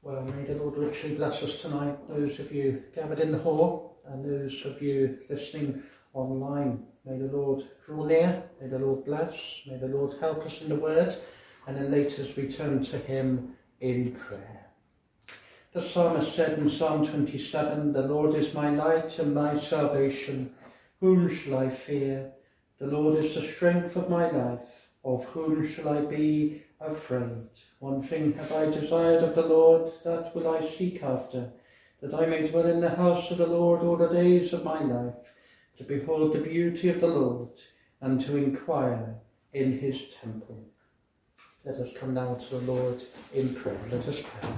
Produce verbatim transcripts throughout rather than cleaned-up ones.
Well, may the Lord richly bless us tonight, those of you gathered in the hall and those of you listening online. May the Lord draw near, may the Lord bless, may the Lord help us in the word, and then later as we turn to him in prayer. The psalmist said in Psalm twenty-seven, "The Lord is my light and my salvation. Whom shall I fear? The Lord is the strength of my life. Of whom shall I be afraid? One thing have I desired of the Lord, that will I seek after, that I may dwell in the house of the Lord all the days of my life, to behold the beauty of the Lord, and to inquire in his temple." Let us come now to the Lord in prayer. Let us pray.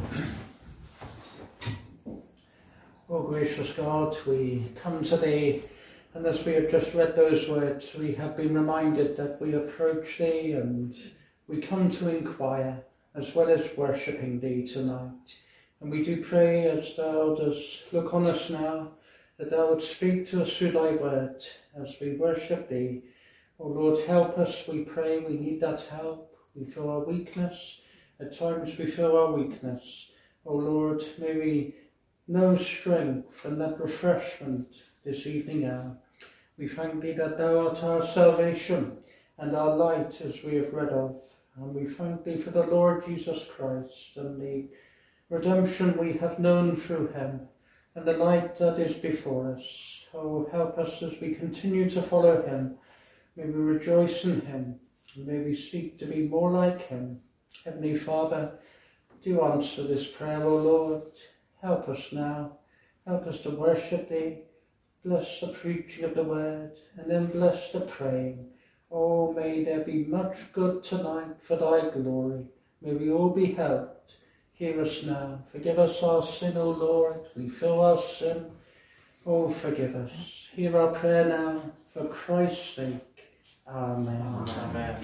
Oh, gracious God, we come today, and as we have just read those words, we have been reminded that we approach thee and we come to inquire as well as worshipping thee tonight. And we do pray as thou dost look on us now, that thou would speak to us through thy word as we worship thee. Oh Lord, help us, we pray. We need that help. We feel our weakness. At times we feel our weakness. Oh Lord, may we know strength and that refreshment this evening hour. We thank thee that thou art our salvation and our light, as we have read of. And we thank thee for the Lord Jesus Christ and the redemption we have known through him and the light that is before us. Oh, help us as we continue to follow him. May we rejoice in him, and may we seek to be more like him. Heavenly Father, do answer this prayer, O Lord. Help us now. Help us to worship thee. Bless the preaching of the word, and then bless the praying. Oh, may there be much good tonight for thy glory. May we all be helped. Hear us now. Forgive us our sin, O Lord. We feel our sin. Oh, forgive us. Hear our prayer now, for Christ's sake. Amen. Amen.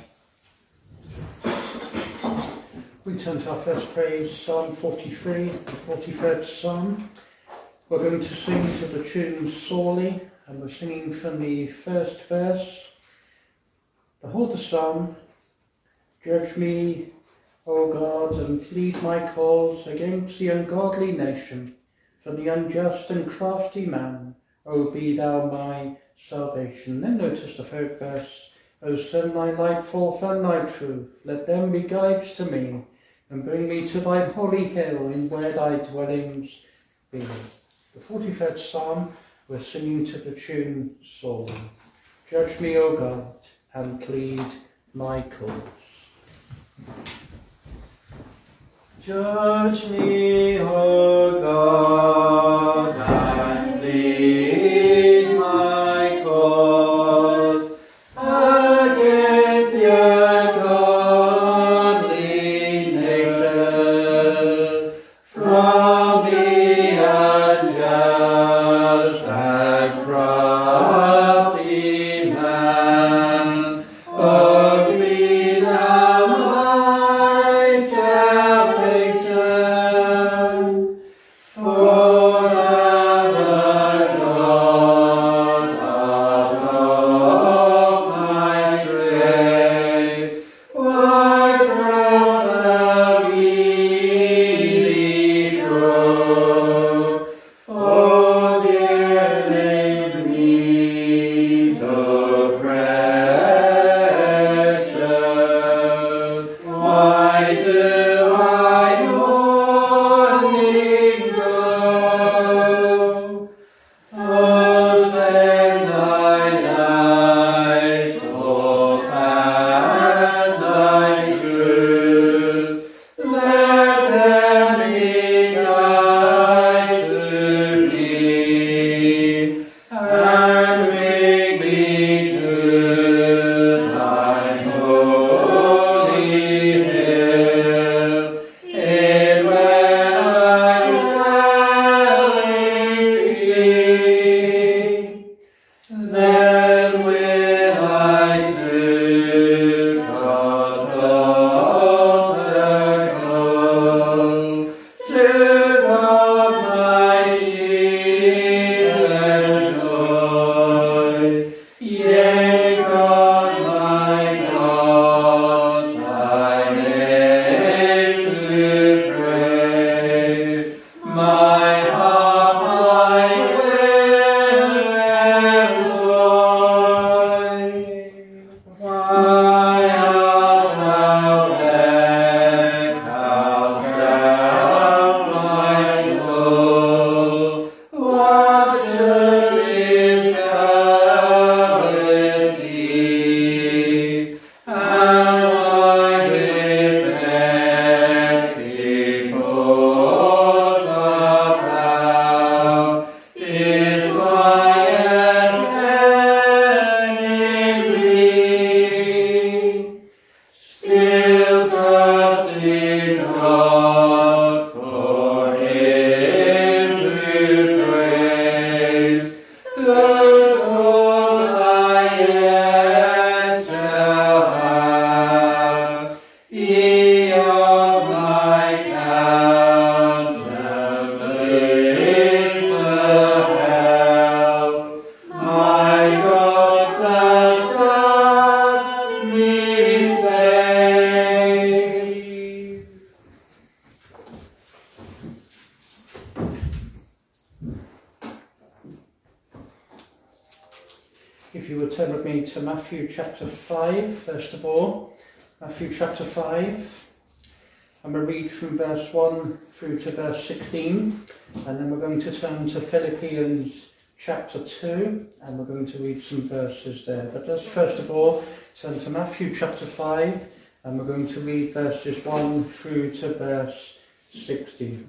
We turn to our first praise, Psalm forty-three, the forty-third Psalm. We're going to sing to the tune Sorely, and we're singing from the first verse. Behold the psalm. Judge me, O God, and plead my cause against the ungodly nation. From the unjust and crafty man, O be thou my salvation. Then notice the third verse. O send thy light forth and thy truth. Let them be guides to me, and bring me to thine holy hill, in where thy dwellings be. The forty-third Psalm, we're singing to the tune Sorely. Judge me, O God, and plead my cause. Judge me, O God, and plead my cause against the ungodly nation, from the unjust and crafty man. O be thou my salvation, forever, If you would turn with me to Matthew chapter five, first of all. Matthew chapter five. And we'll read from verse one through to verse sixteen. And then we're going to turn to Philippians chapter two. And we're going to read some verses there. But let's first of all turn to Matthew chapter five. And we're going to read verses one through to verse sixteen.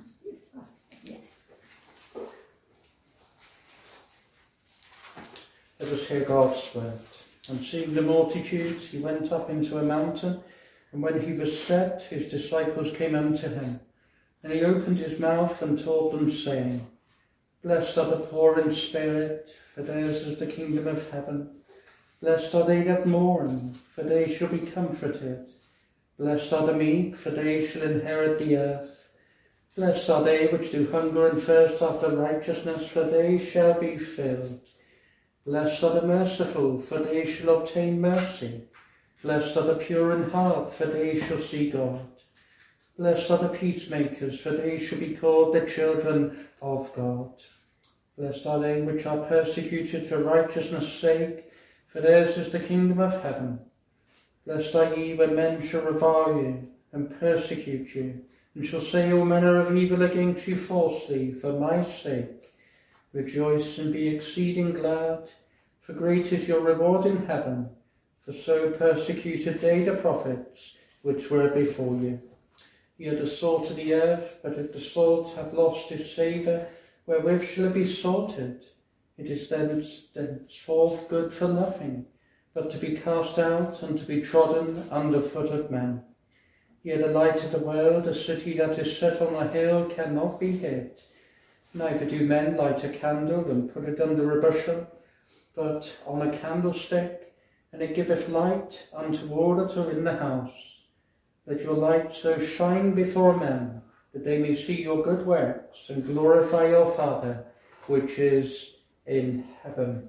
Let us hear God's word. And seeing the multitudes, he went up into a mountain, and when he was set, his disciples came unto him. And he opened his mouth and taught them, saying, Blessed are the poor in spirit, for theirs is the kingdom of heaven. Blessed are they that mourn, for they shall be comforted. Blessed are the meek, for they shall inherit the earth. Blessed are they which do hunger and thirst after righteousness, for they shall be filled. Blessed are the merciful, for they shall obtain mercy. Blessed are the pure in heart, for they shall see God. Blessed are the peacemakers, for they shall be called the children of God. Blessed are they which are persecuted for righteousness' sake, for theirs is the kingdom of heaven. Blessed are ye when men shall revile you, and persecute you, and shall say all manner of evil against you falsely, for my sake. Rejoice and be exceeding glad, for great is your reward in heaven, for so persecuted they the prophets which were before you. Ye are the salt of the earth, but if the salt have lost its savour, wherewith shall it be salted? It is thence, thenceforth good for nothing, but to be cast out and to be trodden under foot of men. Ye are the light of the world, a city that is set on a hill cannot be hid. Neither do men light a candle and put it under a bushel, but on a candlestick, and it giveth light unto all that are in the house. Let your light so shine before men, that they may see your good works, and glorify your Father, which is in heaven.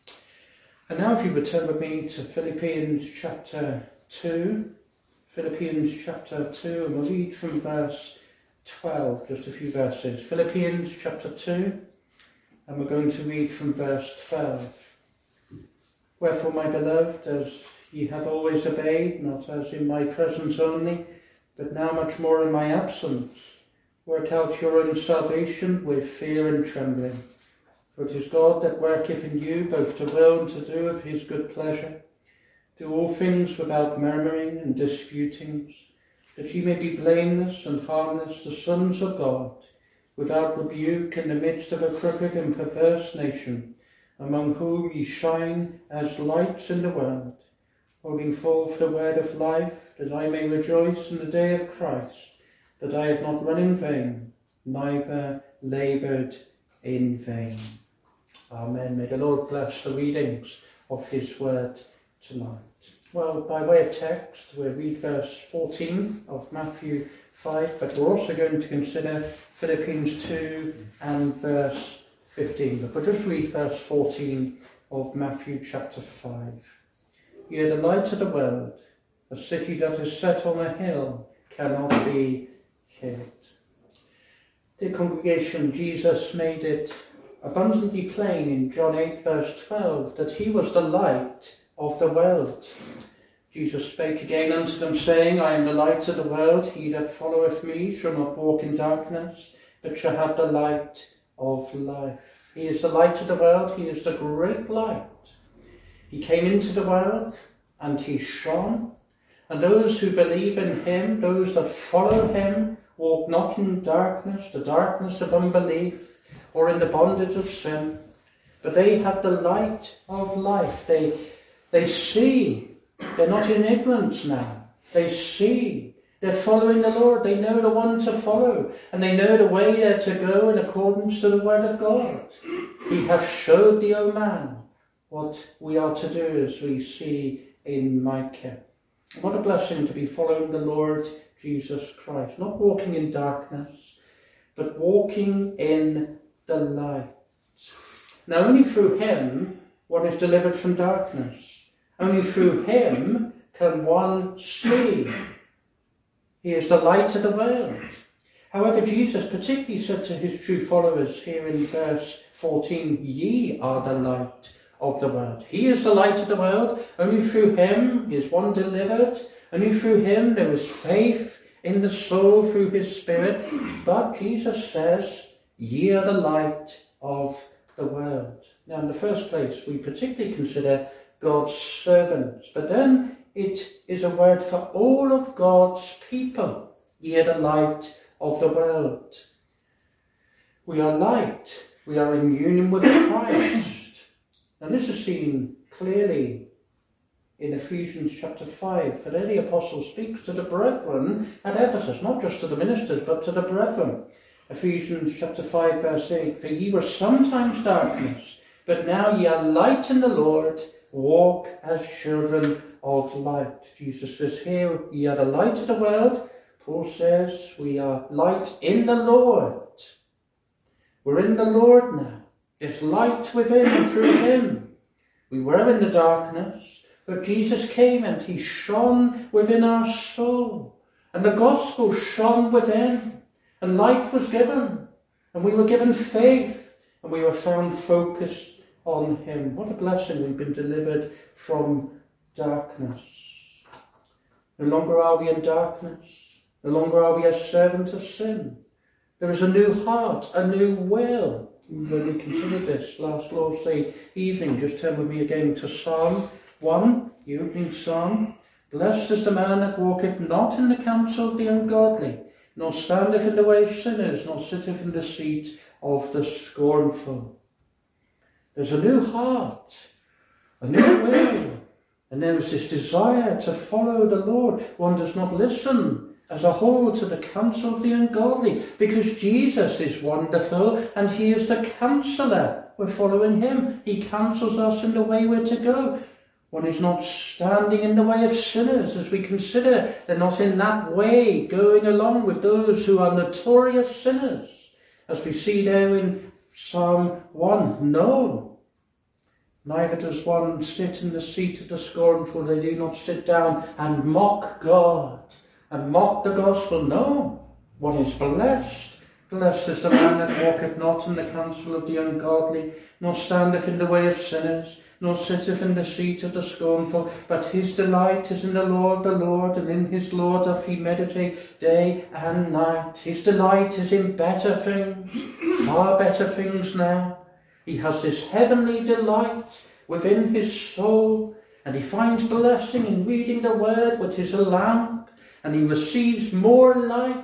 And now if you would turn with me to Philippians chapter two. Philippians chapter two, and we'll read from verse twelve, just a few verses. Philippians chapter two, and we're going to read from verse twelve. Wherefore, my beloved, as ye have always obeyed, not as in my presence only, but now much more in my absence, work out your own salvation with fear and trembling. For it is God that worketh in you both to will and to do of his good pleasure. Do all things without murmuring and disputings, that ye may be blameless and harmless, the sons of God, without rebuke in the midst of a crooked and perverse nation, among whom ye shine as lights in the world, holding forth the word of life, that I may rejoice in the day of Christ, that I have not run in vain, neither laboured in vain. Amen. May the Lord bless the readings of his word tonight. Well, by way of text, we'll read verse fourteen of Matthew five, but we're also going to consider Philippians two and verse fifteen. But we'll just read verse fourteen of Matthew chapter five. Ye are the light of the world. A city that is set on a hill cannot be hid. Dear congregation, Jesus made it abundantly plain in John eight verse twelve that he was the light of the world. Jesus spake again unto them, saying, I am the light of the world. He that followeth me shall not walk in darkness, but shall have the light of life. He is the light of the world. He is the great light. He came into the world, and he shone. And those who believe in him, those that follow him, walk not in darkness, the darkness of unbelief, or in the bondage of sin, but they have the light of life. They, they see. They're not in ignorance now. They see. They're following the Lord. They know the one to follow. And they know the way they're to go in accordance to the word of God. He hath showed thee, O man, what we are to do, as we see in Micah. What a blessing to be following the Lord Jesus Christ. Not walking in darkness, but walking in the light. Now only through him one is delivered from darkness. Only through him can one see. He is the light of the world. However, Jesus particularly said to his true followers here in verse fourteen, ye are the light of the world. He is the light of the world. Only through him is one delivered. Only through him there is faith in the soul through his Spirit. But Jesus says, ye are the light of the world. Now, in the first place, we particularly consider God's servants. But then it is a word for all of God's people. Ye are the light of the world. We are light. We are in union with Christ. And this is seen clearly in Ephesians chapter five. For there the apostle speaks to the brethren at Ephesus, not just to the ministers, but to the brethren. Ephesians chapter five verse eight. For ye were sometimes darkness, but now ye are light in the Lord. Walk as children of light. Jesus says here, ye are the light of the world. Paul says we are light in the Lord. We're in the Lord now. There's light within and through him. We were in the darkness, but Jesus came and he shone within our soul. And the gospel shone within. And life was given. And we were given faith. And we were found focused on him. What a blessing. We've been delivered from darkness. No longer are we in darkness. No longer are we a servant of sin. There is a new heart, a new will. When we considered this last Lord's Day evening, just turn with me again to Psalm one, the opening psalm. Blessed is the man that walketh not in the counsel of the ungodly, nor standeth in the way of sinners, nor sitteth in the seat of the scornful. There's a new heart, a new will, and there is this desire to follow the Lord. One does not listen as a whole to the counsel of the ungodly, because Jesus is wonderful and he is the counsellor. We're following him. He counsels us in the way we're to go. One is not standing in the way of sinners, as we consider. They're not in that way going along with those who are notorious sinners, as we see there in Psalm one. No. Neither does one sit in the seat of the scornful. They do not sit down and mock God and mock the gospel. No. One is blessed. Blessed is the man that walketh not in the counsel of the ungodly, nor standeth in the way of sinners, nor sitteth in the seat of the scornful. But his delight is in the law of the Lord, and in his law doth he meditate day and night. His delight is in better things, far better things now. He has this heavenly delight within his soul, and he finds blessing in reading the word, which is a lamp, and he receives more light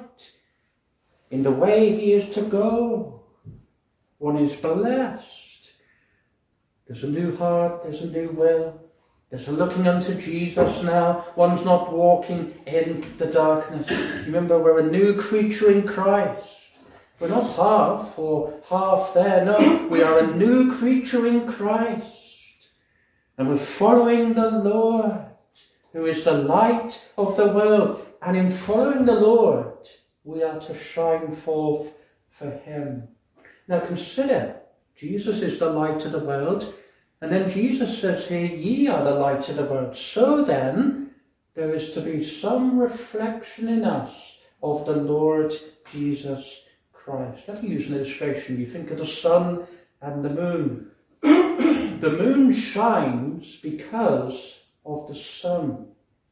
in the way he is to go. One is blessed. There's a new heart, there's a new will. There's a looking unto Jesus now. One's not walking in the darkness. Remember, we're a new creature in Christ. We're not half or half there. No, we are a new creature in Christ. And we're following the Lord, who is the light of the world. And in following the Lord, we are to shine forth for him. Now consider, Jesus is the light of the world. And then Jesus says here, ye are the light of the world. So then, there is to be some reflection in us of the Lord Jesus Christ. Let me use an illustration. You think of the sun and the moon. The moon shines because of the sun.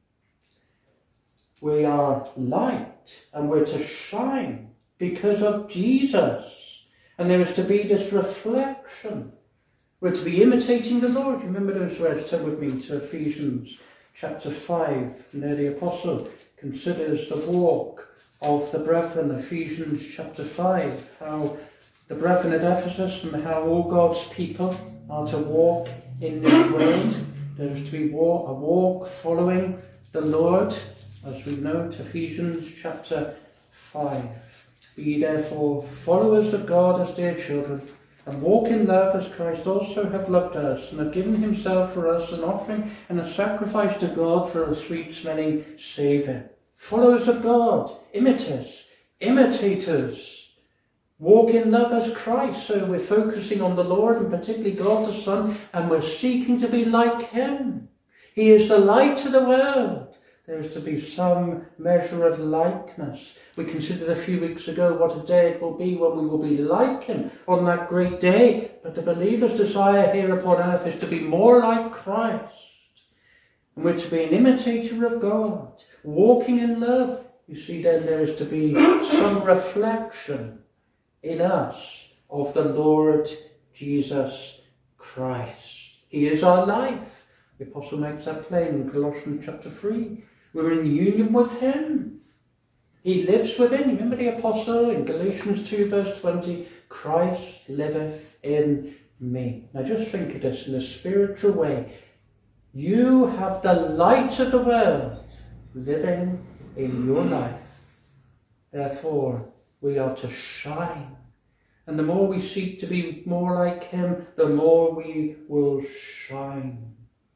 We are light and we're to shine because of Jesus. And there is to be this reflection. We're to be imitating the Lord. Remember those words? Turn with me to Ephesians chapter five. And there the apostle considers the walk of the brethren. Ephesians chapter five. How the brethren at Ephesus and how all God's people are to walk in this world. There is to be walk, a walk following the Lord, as we note, Ephesians chapter five. Be ye therefore followers of God as dear children, and walk in love as Christ also hath loved us, and hath given himself for us an offering and a sacrifice to God for a sweet-smelling savour. Followers of God, imitators, imitators. Walk in love as Christ. So we're focusing on the Lord, and particularly God the Son, and we're seeking to be like him. He is the light of the world. There is to be some measure of likeness. We considered a few weeks ago what a day it will be when we will be like him on that great day. But the believer's desire here upon earth is to be more like Christ. And we're to be an imitator of God, walking in love. You see, then there is to be some reflection in us of the Lord Jesus Christ. He is our life. The apostle makes that plain in Colossians chapter three. We're in union with him. He lives within. Remember the apostle in Galatians two verse twenty, Christ liveth in me. Now just think of this in a spiritual way. You have the light of the world living in your life. Therefore, we are to shine. And the more we seek to be more like him, the more we will shine.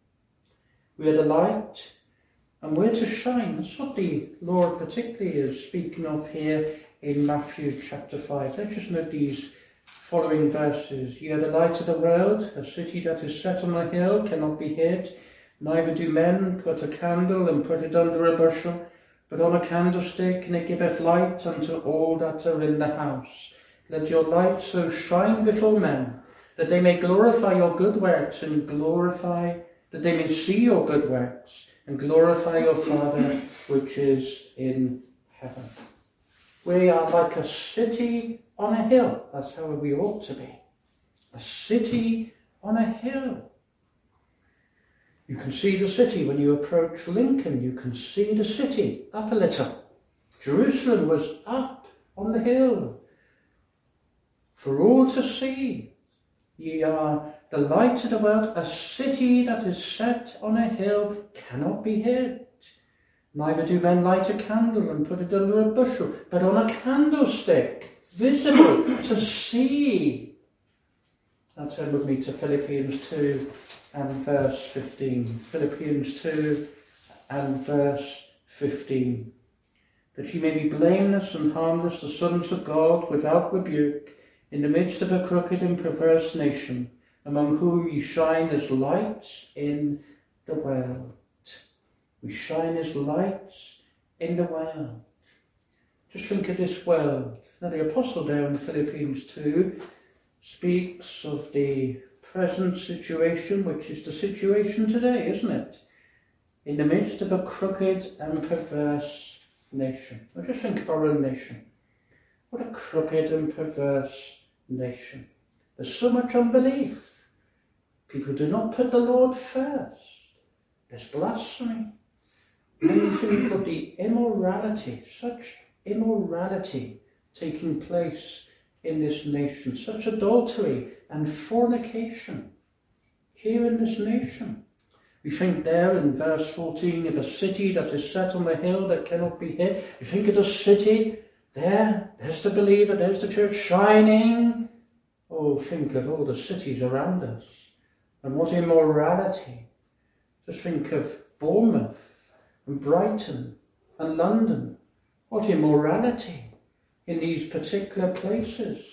We are the light, and we're to shine. That's what the Lord particularly is speaking of here in Matthew chapter five. Let's just note these following verses. Ye are the light of the world. A city that is set on a hill cannot be hid. Neither do men put a candle and put it under a bushel, but on a candlestick, and it giveth light unto all that are in the house. Let your light so shine before men, that they may glorify your good works, and glorify, that they may see your good works, and glorify your Father which is in heaven. We are like a city on a hill. That's how we ought to be. A city on a hill. You can see the city when you approach Lincoln. You can see the city up a little. Jerusalem was up on the hill for all to see. Ye are the light of the world. A city that is set on a hill cannot be hid. Neither do men light a candle and put it under a bushel, but on a candlestick, visible to see. Now turn with me to Philippians two and verse fifteen. Philippians two and verse fifteen. That ye may be blameless and harmless, the sons of God, without rebuke, in the midst of a crooked and perverse nation, among whom ye shine as lights in the world. We shine as lights in the world. Just think of this world. Now the apostle there in Philippians two speaks of the present situation, which is the situation today, isn't it? In the midst of a crooked and perverse nation. Now just think of our own nation. What a crooked and perverse nation. There's so much unbelief. People do not put the Lord first. There's blasphemy. When you think of the immorality, such immorality taking place in this nation, such adultery and fornication here in this nation. We think there in verse fourteen of a city that is set on a hill that cannot be hid. You think of the city, there, there's the believer, there's the church shining. Oh, think of all the cities around us and what immorality. Just think of Bournemouth and Brighton and London. What immorality in these particular places.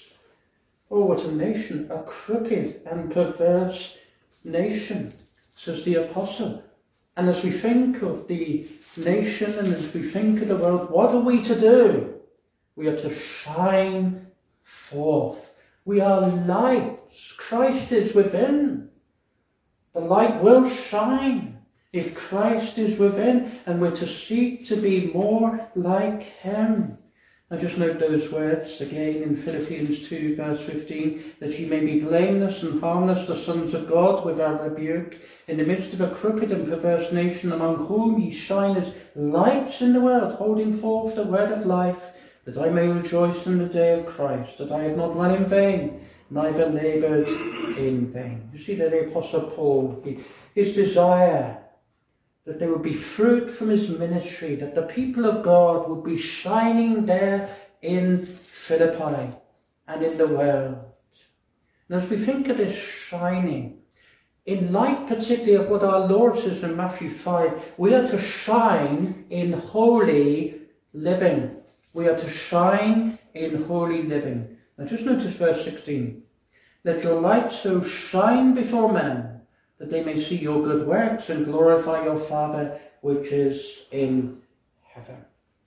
Oh, what a nation, a crooked and perverse nation, says the apostle. And as we think of the nation and as we think of the world, what are we to do? We are to shine forth. We are lights. Christ is within. The light will shine if Christ is within, and we're to seek to be more like him. Now just note those words again in Philippians two verse fifteen, that ye may be blameless and harmless, the sons of God, without rebuke, in the midst of a crooked and perverse nation, among whom ye shine as lights in the world, holding forth the word of life, that I may rejoice in the day of Christ, that I have not run in vain, neither laboured in vain. You see that the Apostle Paul, he, his desire that there would be fruit from his ministry, that the people of God would be shining there in Philippi and in the world. And as we think of this shining, in light particularly of what our Lord says in Matthew five, we are to shine in holy living. We are to shine in holy living. Now just notice verse sixteen. Let your light so shine before men, that they may see your good works and glorify your Father which is in heaven.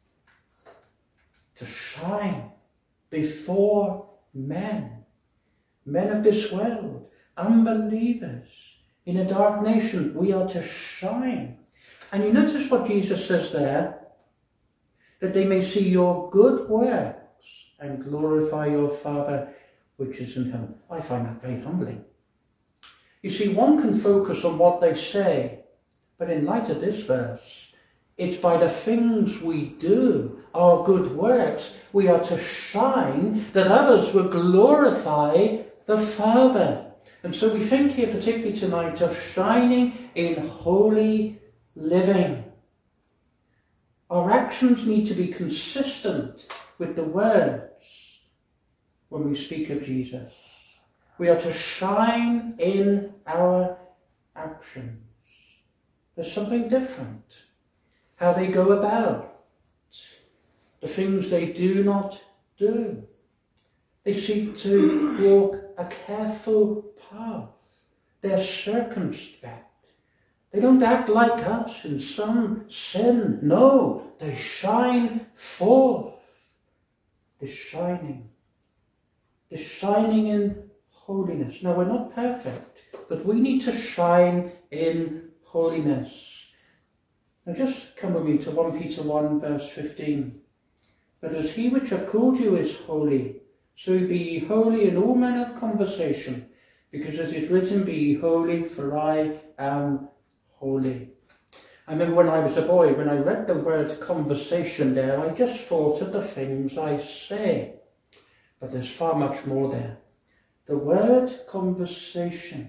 To shine before men, men of this world, unbelievers, in a dark nation, we are to shine. And you notice what Jesus says there, that they may see your good works and glorify your Father which is in heaven. I find that very humbling. You see, one can focus on what they say, but in light of this verse, it's by the things we do, our good works, we are to shine, that others will glorify the Father. And so we think here particularly tonight of shining in holy living. Our actions need to be consistent with the words when we speak of Jesus. We are to shine in our actions. There's something different. How they go about, the things they do not do. They seek to walk a careful path. They're circumspect. They don't act like us in some sin. No, they shine forth. The shining. The shining in holiness. Now, we're not perfect, but we need to shine in holiness. Now just come with me to First Peter one verse fifteen. But as he which hath called you is holy, so be ye holy in all manner of conversation, because it is written, be ye holy, for I am holy. I remember when I was a boy, when I read the word conversation there, I just thought of the things I say. But there's far much more there. The word conversation,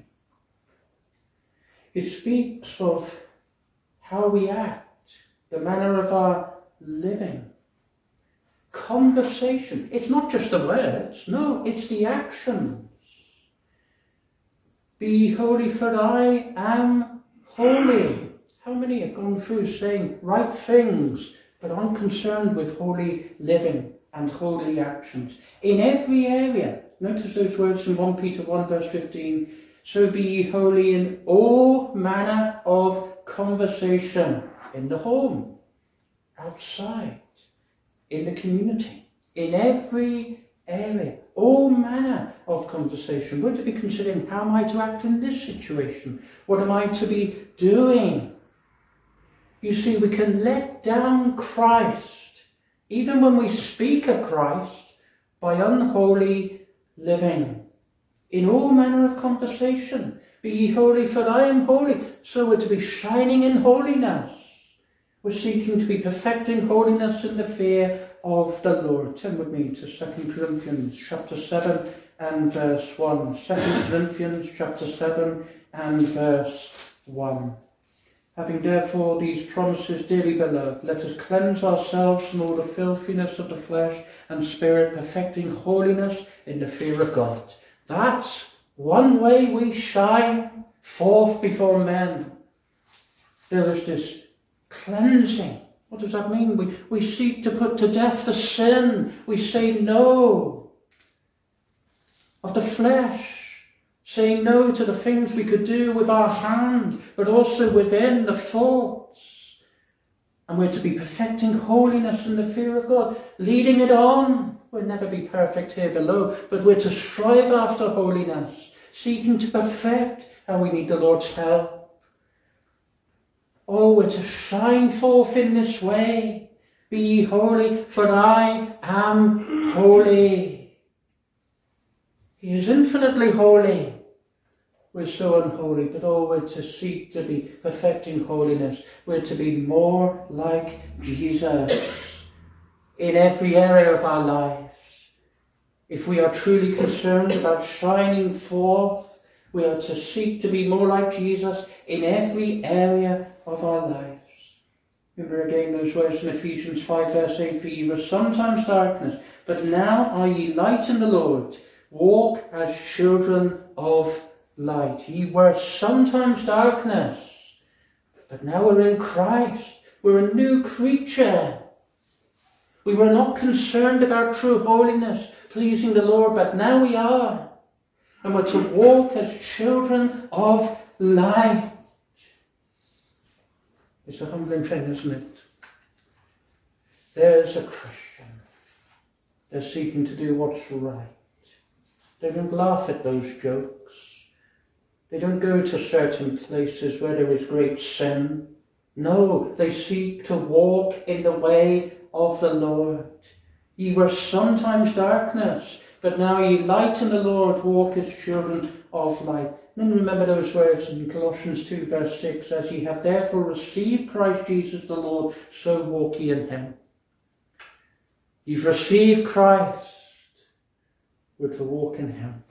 it speaks of how we act, the manner of our living. Conversation, it's not just the words, no, it's the actions. Be holy, for I am holy. How many have gone through saying right things, but aren't concerned with holy living and holy actions? In every area, notice those words in First Peter one verse fifteen, so be ye holy in all manner of conversation, in the home, outside, in the community, in every area, all manner of conversation. We're to be considering, how am I to act in this situation? What am I to be doing? You see, we can let down Christ, even when we speak of Christ, by unholy living. In all manner of conversation, be ye holy, for I am holy. So we're to be shining in holiness. We're seeking to be perfecting holiness in the fear of the Lord. Turn with me to Second Corinthians chapter seven and verse one. Second Corinthians chapter seven and verse one. Having therefore these promises, dearly beloved, let us cleanse ourselves from all the filthiness of the flesh and spirit, perfecting holiness in the fear of God. That's one way we shine forth before men. There is this cleansing. What does that mean? We, we seek to put to death the sin. We say no of the flesh. Saying no to the things we could do with our hand, but also within the thoughts. And we're to be perfecting holiness in the fear of God, leading it on. We'll never be perfect here below, but we're to strive after holiness, seeking to perfect, and we need the Lord's help. Oh, we're to shine forth in this way. Be ye holy, for I am holy. He is infinitely holy. We're so unholy, but oh, we're to seek to be perfecting holiness. We're to be more like Jesus in every area of our lives. If we are truly concerned about shining forth, we are to seek to be more like Jesus in every area of our lives. Remember again those words in Ephesians five verse eight, for ye were sometimes darkness, but now are ye light in the Lord. Walk as children of light. Ye were sometimes darkness, but now we're in Christ. We're a new creature. We were not concerned about true holiness, pleasing the Lord, but now we are. And we're to walk as children of light. It's a humbling thing, isn't it? There's a Christian. They're seeking to do what's right. They don't laugh at those jokes. They don't go to certain places where there is great sin. No, they seek to walk in the way of the Lord. Ye were sometimes darkness, but now ye light in the Lord, walk as children of light. And then remember those words in Colossians two verse six, as ye have therefore received Christ Jesus the Lord, so walk ye in him. You've received Christ, we're to walk in him.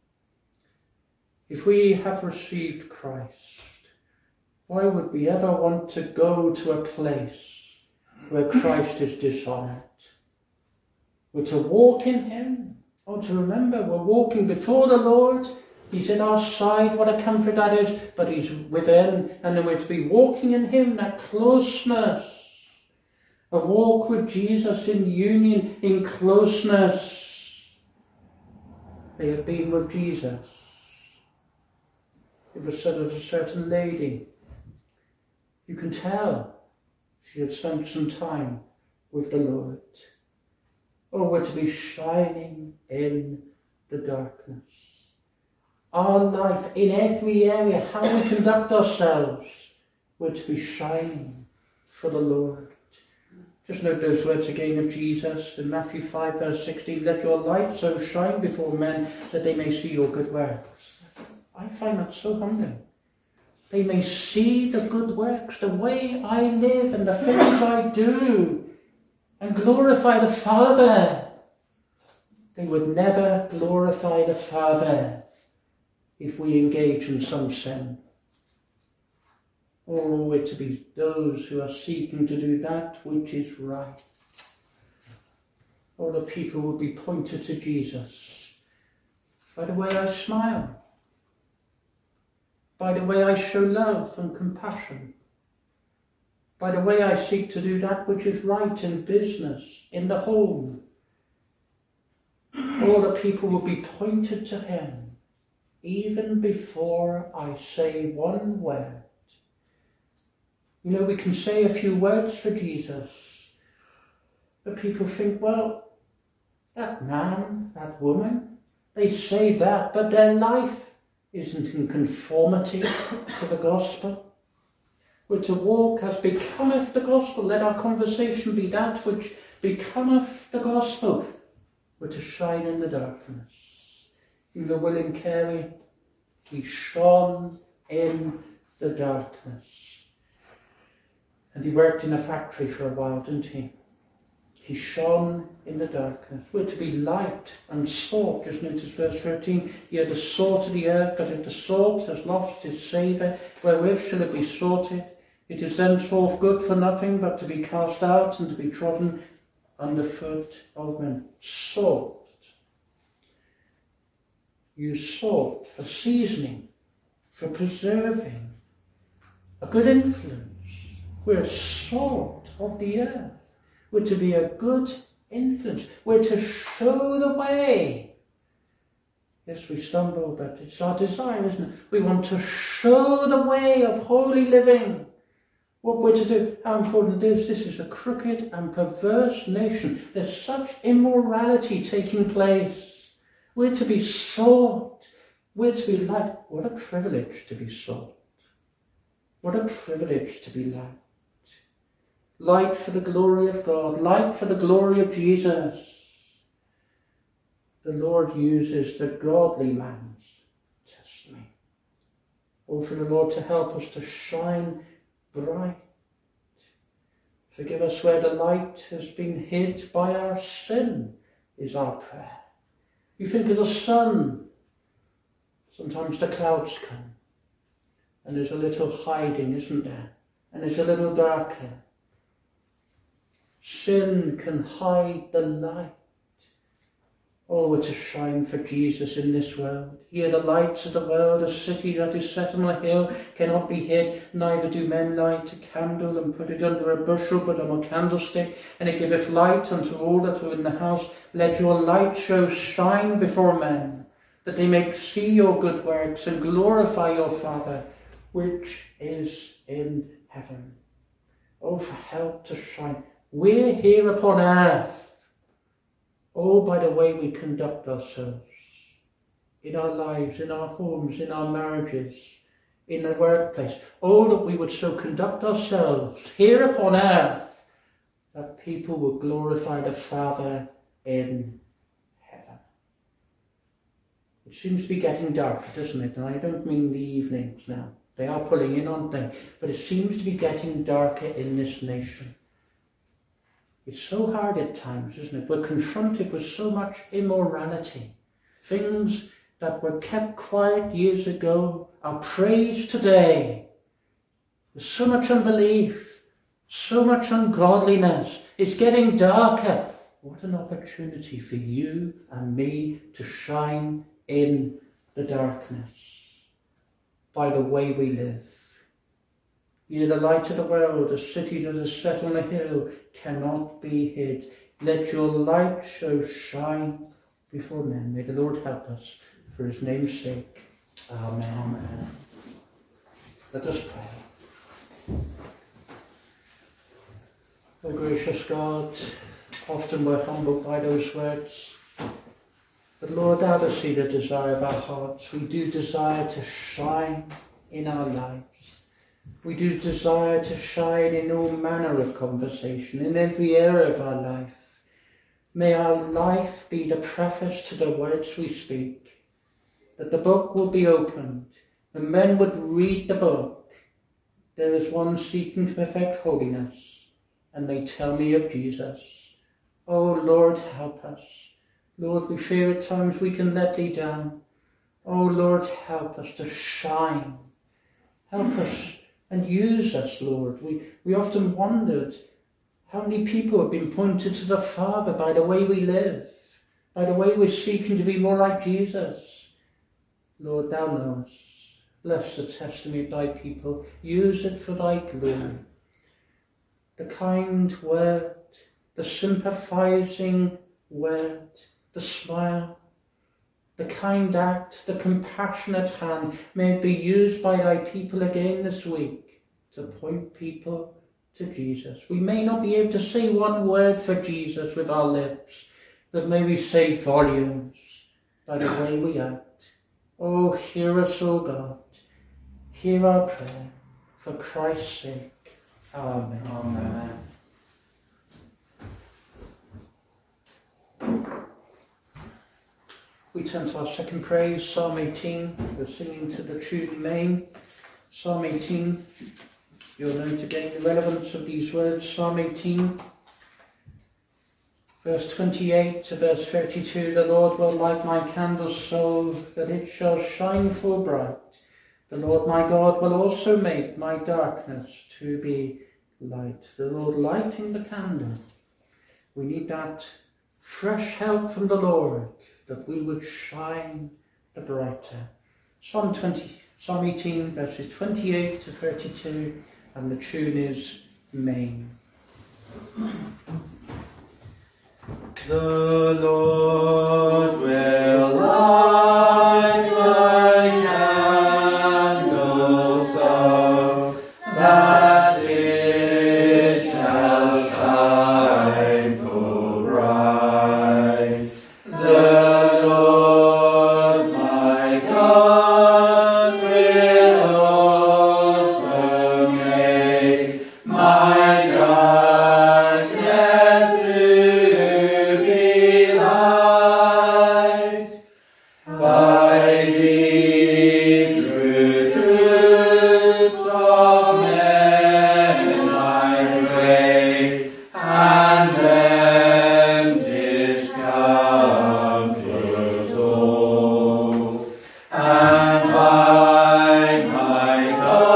If we have received Christ, why would we ever want to go to a place where Christ is dishonoured? We're to walk in him. Oh, to remember, we're walking before the Lord. He's in our side, what a comfort that is, but he's within, and then we're to be walking in him, that closeness. A walk with Jesus in union, in closeness. They have been with Jesus. It was said of a certain lady, you can tell she had spent some time with the Lord. Oh, we're to be shining in the darkness. Our life, in every area, how we conduct ourselves, we're to be shining for the Lord. Just note those words again of Jesus in Matthew five verse sixteen, let your light so shine before men that they may see your good works. I find that so humbling. They may see the good works, the way I live and the things I do, and glorify the Father. They would never glorify the Father if we engage in some sin. Or we're to be those who are seeking to do that which is right. Or the people will be pointed to Jesus by the way I smile, by the way I show love and compassion, by the way I seek to do that which is right in business, in the home. All the people will be pointed to him, even before I say one word. You know, we can say a few words for Jesus, but people think, well, that man, that woman, they say that, but their life isn't in conformity to the gospel. We're to walk as becometh the gospel. Let our conversation be that which becometh the gospel. We're to shine in the darkness. In the William Carey, he shone in the darkness. And he worked in a factory for a while, didn't he? He shone in the darkness. We're to be light and salt. Just notice verse thirteen. Ye are the salt of the earth, but if the salt has lost its savour, wherewith shall it be salted? It is thenceforth good for nothing, but to be cast out and to be trodden under foot of men. Salt. Use salt for seasoning, for preserving, a good influence. We're salt of the earth. We're to be a good influence. We're to show the way. Yes, we stumble, but it's our desire, isn't it? We want to show the way of holy living. What we're to do, how important it is. This is a crooked and perverse nation. There's such immorality taking place. We're to be salt. We're to be light. What a privilege to be salt. What a privilege to be light. Light for the glory of God. Light for the glory of Jesus. The Lord uses the godly man's testimony. Oh, for the Lord to help us to shine bright. Forgive us where the light has been hid by our sin, is our prayer. You think of the sun. Sometimes the clouds come. And there's a little hiding, isn't there? And it's a little darker. Sin can hide the light. Oh, we're to shine for Jesus in this world. Ye are the lights of the world. A city that is set on a hill cannot be hid. Neither do men light a candle and put it under a bushel, but on a candlestick, and it giveth light unto all that are in the house. Let your light so shine before men, that they may see your good works and glorify your Father, which is in heaven. Oh, for help to shine. We're here upon earth, all by the way we conduct ourselves, in our lives, in our homes, in our marriages, in the workplace. Oh, that we would so conduct ourselves here upon earth that people will glorify the Father in heaven. It seems to be getting darker, doesn't it? And I don't mean the evenings now. They are pulling in, aren't they? But it seems to be getting darker in this nation. It's so hard at times, isn't it? We're confronted with so much immorality. Things that were kept quiet years ago are praised today. There's so much unbelief, so much ungodliness. It's getting darker. What an opportunity for you and me to shine in the darkness by the way we live. You're the light of the world. A city that is set on a hill cannot be hid. Let your light so shine before men. May the Lord help us for his name's sake. Amen. Amen. Let us pray. O gracious God, often we're humbled by those words. But Lord, thou dost see the desire of our hearts. We do desire to shine in our lives. We do desire to shine in all manner of conversation, in every area of our life. May our life be the preface to the words we speak, that the book will be opened, and men would read the book. There is one seeking to perfect holiness, and they tell me of Jesus. Oh Lord, help us. Lord, we fear at times we can let thee down. Oh Lord, help us to shine. Help us and use us, Lord. We, we often wondered how many people have been pointed to the Father by the way we live, by the way we're seeking to be more like Jesus. Lord, thou knowest. Bless the testimony of thy people. Use it for thy glory. The kind word, the sympathizing word, the smile, the kind act, the compassionate hand, may it be used by thy people again this week to point people to Jesus. We may not be able to say one word for Jesus with our lips, but may we say volumes by the way we act. Oh, hear us, O God. Hear our prayer. For Christ's sake. Amen. Amen. We turn to our second praise, Psalm eighteen. We're singing to the tune Main. Psalm eighteen. You'll note again the relevance of these words. Psalm eighteen, verse twenty-eight to verse thirty-two. The Lord will light my candle so that it shall shine full bright. The Lord my God will also make my darkness to be light. The Lord lighting the candle. We need that fresh help from the Lord, that we would shine the brighter. Psalm twenty, Psalm eighteen, verses twenty-eight to thirty-two, and the tune is Main. The Lord will light my candle so that it shall shine full bright. The Lord my God will also make my darkness to be light. By thee through troops of men I pray, and them discomfort all. And by my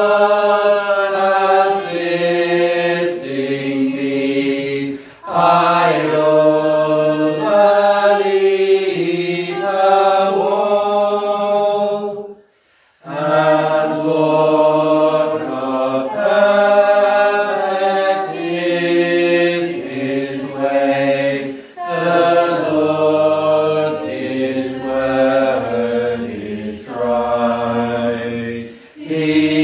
God assisting me, I overleap the wall. As Lord of perfect is his way, the Lord his word is right. He